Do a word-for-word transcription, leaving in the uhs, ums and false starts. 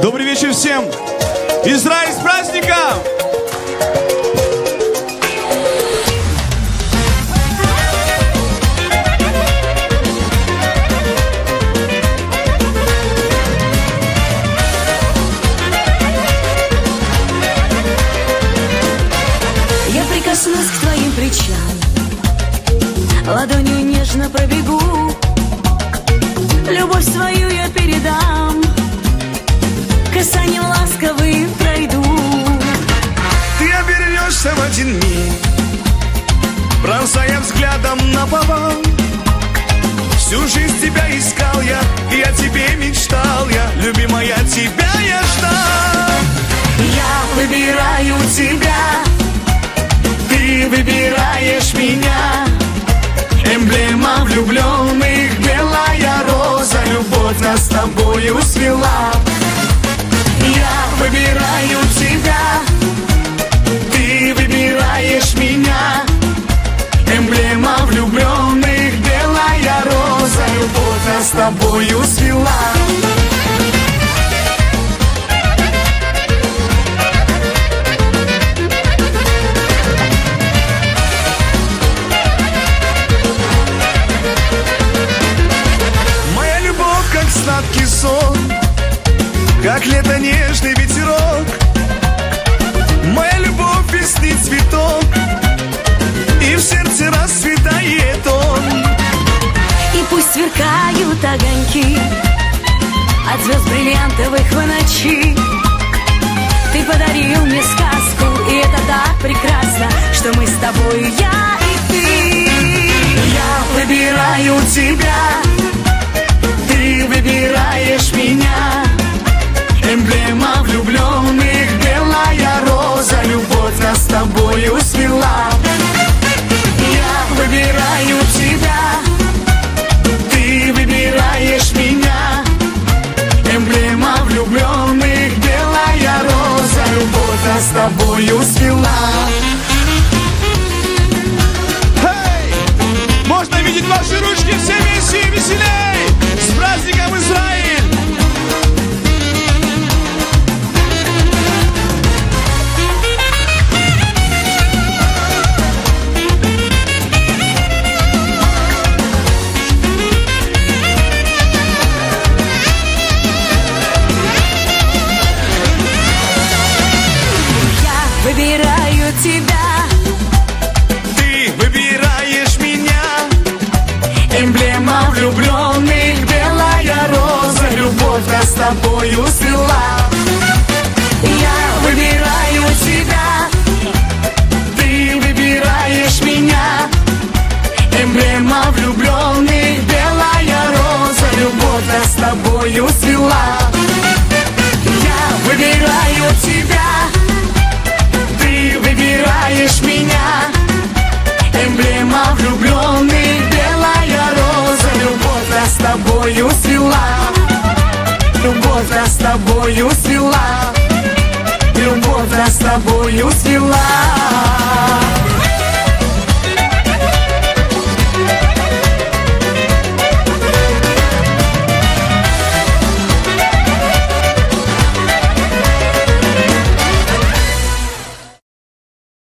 Добрый вечер всем! Израиль, с праздником! Я прикоснусь к твоим плечам, ладонью нежно пробегу, любовь свою я передам, касанием ласковым пройду. Ты обернешься в один миг, бросая взглядом наповал. Всю жизнь тебя искал я, и о тебе мечтал я, любимая, тебя я ждал. Я выбираю тебя, ты выбираешь меня. Эмблема влюбленных, белая роза, любовь нас с тобою свела. Я выбираю тебя, ты выбираешь меня. Эмблема влюбленных, белая роза, любовь нас с тобою свела. Моя любовь, как сладкий сон, как лето нежный ветерок. Моя любовь весны цветок, и в сердце расцветает он. и пусть сверкают огоньки от звезд бриллиантовых в ночи. Ты подарил мне сказку, и это так прекрасно, что мы с тобой, я и ты. Я выбираю тебя, ты выбираешь меня. Эмблема влюбленных, белая роза, любовь нас с тобою свела. Я выбираю тебя, ты выбираешь меня. Эмблема влюбленных, белая роза, любовь нас с тобою свела. Hey! Можно видеть ваши ручки все вместе и веселей! С праздником, Израиль! Выбираю тебя, ты выбираешь меня. Эмблема влюбленных, белая роза, любовь нас с тобою свела. Я выбираю тебя, ты выбираешь меня. Эмблема влюбленных, белая роза, любовь нас с тобою свела. Я выбираю тебя, ты выбираешь меня. Эмблема влюбленных, белая роза, любовь нас с тобою свела. Любовь нас с тобою свела. Любовь нас с тобою свела.